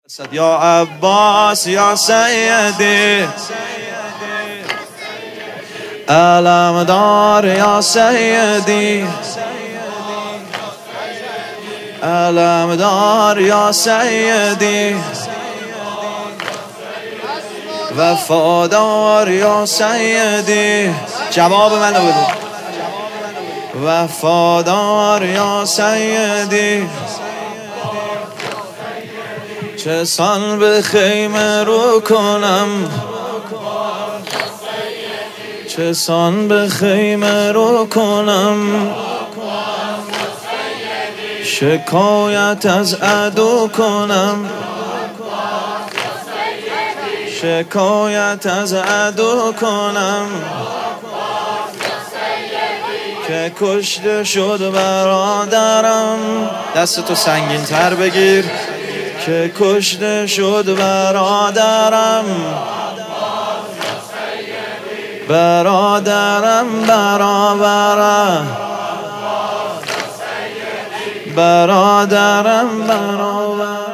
یا عباس یا سیدی علمدار یا سیدی علمدار یا سیدی وفادار یا سیدی جواب منو بده وفادار یا سیدی چه سان به خیمه رو کنم چه سان به خیمه رو کنم شکایت از عدو کنم شکایت از عدو کنم که کشته شد برادرم دستتو سنگین تر بگیر که کشته شد برادرم برادرم برابره برادرم برابره